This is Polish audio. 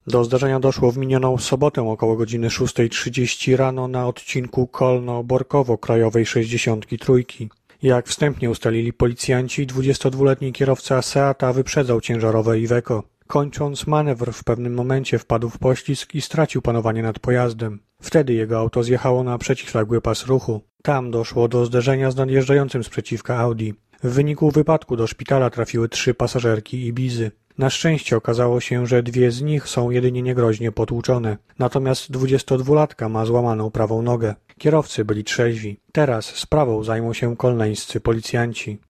Do zdarzenia doszło w minioną sobotę około godziny 6:30 rano na odcinku Kolno-Borkowo krajowej 63. Jak wstępnie ustalili policjanci, 22-letni kierowca Seata wyprzedzał ciężarowe Iveco. Kończąc manewr, w pewnym momencie wpadł w poślizg i stracił panowanie nad pojazdem. Wtedy jego auto zjechało na przeciwległy pas ruchu. Tam doszło do zderzenia z nadjeżdżającym z przeciwka Audi. W wyniku wypadku do szpitala trafiły 3 pasażerki Ibizy. Na szczęście okazało się, że 2 z nich są jedynie niegroźnie potłuczone, natomiast 22-latka ma złamaną prawą nogę. Kierowcy byli trzeźwi. Teraz sprawą zajmą się kolneńscy policjanci.